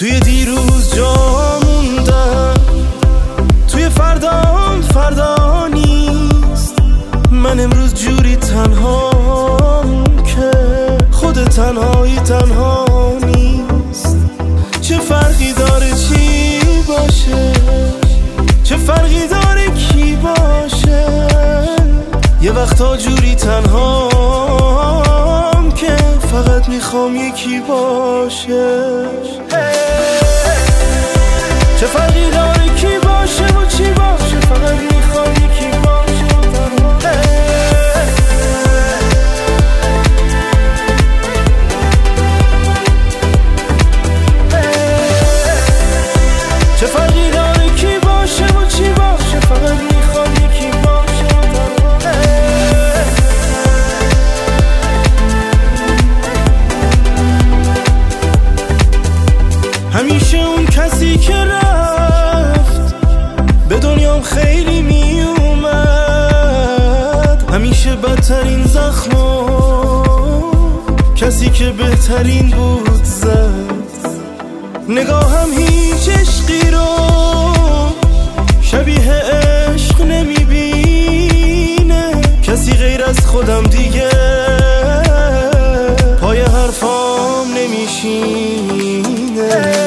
توی دیروز جا موندم، توی فردا نیست. من امروز جوری تنهام که خود تنهایی تنها نیست. چه فرقی داره چی باشه، چه فرقی داره کی باشه. یه وقتا جوری تنهام که فقط میخوام یکی باشه. چه فرقی داره کی باشه و چی باشه، فقط میخوام یکی باشه. چه فرقی داره کی باشه و چی باشه، فقط میخوام یکی باشه. همیشه اون کسی که رفت به دنیام خیلی می اومد، همیشه بدترین زخمو کسی که بهترین بود زد. نگاهم هیچ عشقی رو شبیه عشق نمیبینه، کسی غیر از خودم دیگه پای حرفام نمیشینه.